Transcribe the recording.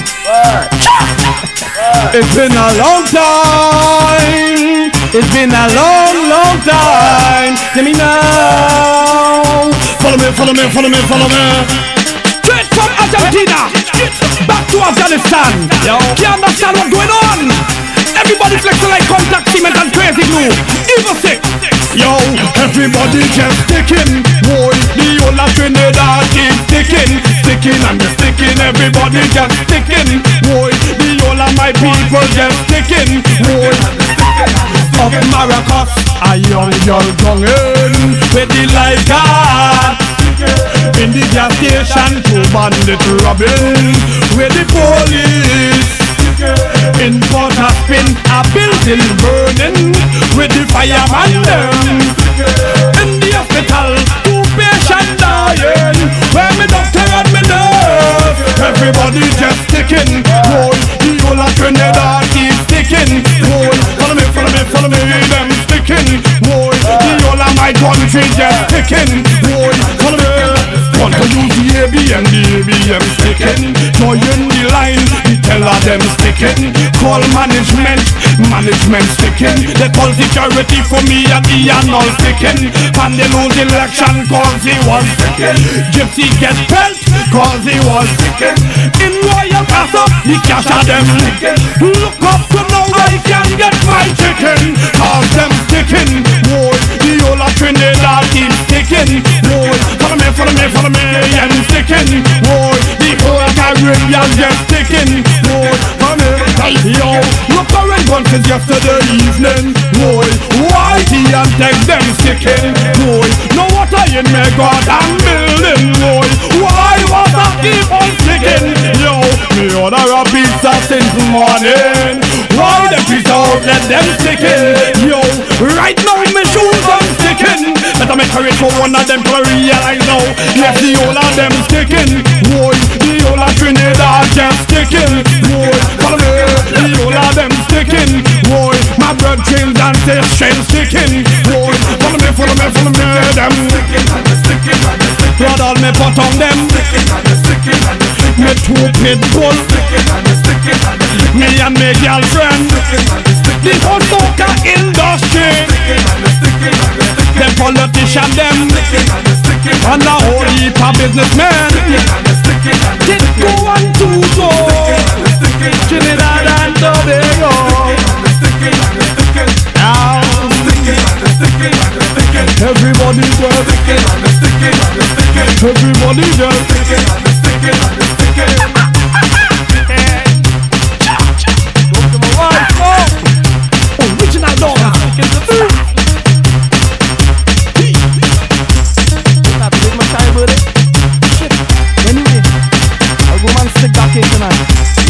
It's been a long time. It's been a long, long time. Hear me now. Follow me, follow me, follow me, follow me. Straight from Argentina back to Afghanistan. Yo, can't understand what's going on. Everybody flexing like contact cement and crazy glue. Evil sick. Yo, everybody just sticking. Boy, the whole of Trinidad keep sticking. Sticking and sticking. Everybody just sticking. Boy, the whole of my people just sticking. Boy, up Maracas, a young girl gongin with the life card. In the gas station, two bandit robbing with the police. In Port-au-Pin, a building burning with the fireman them. In the hospital, two patients dying where me doctor and me nurse. Everybody just sticking. Boy, the whole of Trinidad keep sticking. Boy, follow me, follow me, follow me, them sticking. Boy, the whole of my country just sticking. Boy, follow me. Want to use the ABM, the ABM sticking. Join the line, the teller them sticking. Call management, management sticking. They call security for me and the all sticking. And they lose election cause he was sticking. Gypsy get pelt cause he was sticking. In Royal Castle, the cash of them sticking. Look up to now I can get my chicken cause them sticking. Boy, the whole of Trinidad keep sticking. Boy, follow me, follow me, follow me, I'm sticking. Boy, the whole Caribbean just sticking. Boy, follow me. Yo, look current one since yesterday evening. Boy, why the and take them sticking? Boy, no water in me goddamn building. Boy, why was I keep on sticking? Yo, me order a pizza since morning. Why the pizza outlet them sticking? Yo, right now me shoes them sticking. Better make courage for one of them to realize now. Yes, the whole of them sticking. Boy, the whole of Trinidad just sticking. Boy, follow me. The whole of them sticking. Boy, my blood chills and they shell sticking. Boy, follow me, follow me, follow me. Them sticking and the sticking and the sticking. Blood all me put on them. Sticking and the sticking and the sticking. Me two pit bull. Sticking and the sticking and the sticking. Me and me girlfriend. Sticking and the sticking. The whole soca industry. Sticking and the sticking and the sticking. Them politician them. Sticking and the sticking. And the whole heap of businessmen. Sticking and the sticking and the sticking. Did go and to go. Trinidad and Tobago. Now everybody just everybody just original dog. Anyway, I'll go and stick back in tonight.